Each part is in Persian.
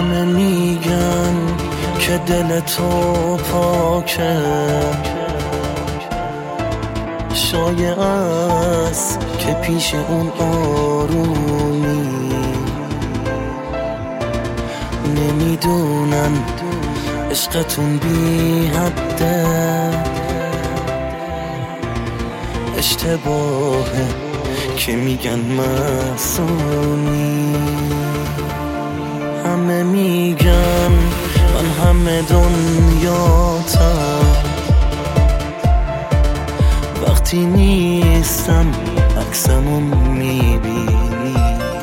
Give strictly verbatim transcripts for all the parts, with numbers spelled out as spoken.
همه میگن که دل تو پاکه، شایع است که پیش اون آرومی. نمیدونن عشقتون بی حده، اشتباهه که میگن معصومی. همه میگن من همه دنیاتم، وقتی نیستم عکسمو میبینی.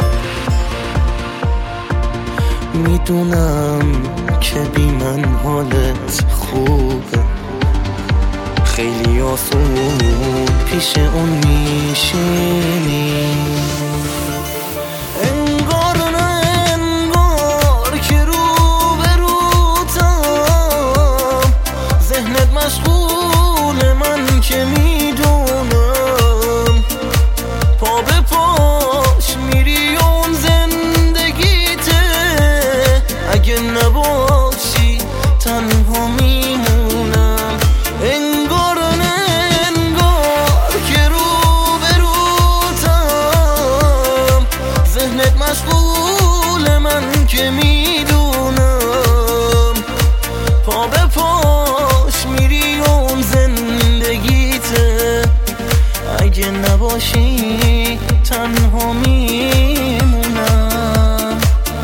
میدونم که بی من حالت خوبه، خیلی آسون پیش اون میشینی. انگار نه انگار که رو به روتم، ذهنت مشغول من که میدونم. پا به پاش میری اون زندگیته، اگه نباشی تنها میمونم. انگار نه انگار که رو به روتم، ذهنت مشغول من که میدونم. پا به پاش میری اون زندگیته، اگه نباشی تنها میمونم.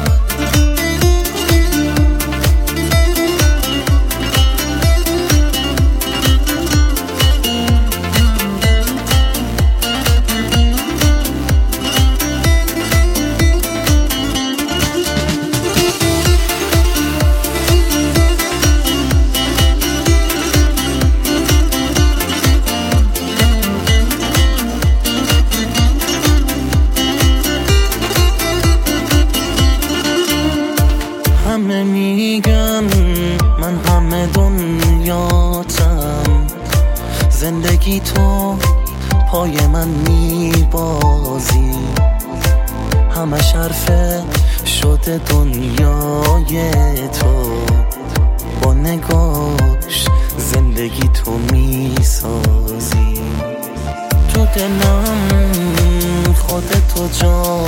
همه میگن من همه دنیاتم، زندگی تو پای من میبازی. همه حرفه شده دنیای تو، با نگاش زندگی تو میسازی. تو دلم خودتو جا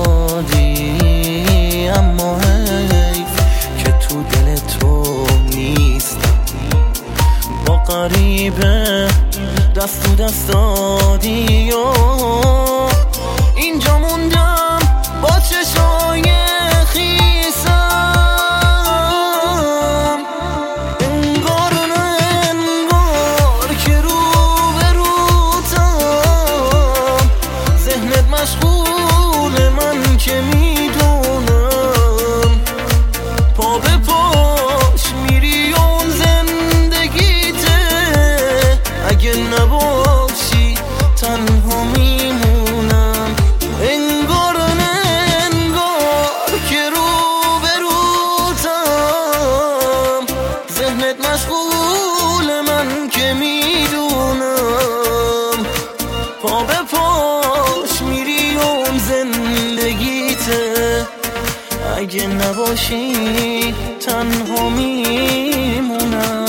دادی، اما که تو دل تو نیستم. با غریبه دست تو دست دادی و اینجا موندم با چشای خیسم. انگار نه انگار که رو به روتم، ذهنت مشغول من که میدونم. پا به پاش میری اون زندگیته، اگه نباشی تنها میمونم. انگار نه انگار که رو به روتم، ذهنت مشغول من که میدونم. پا به پاش میری اون زندگیته، اگه نباشی تنها میمونم.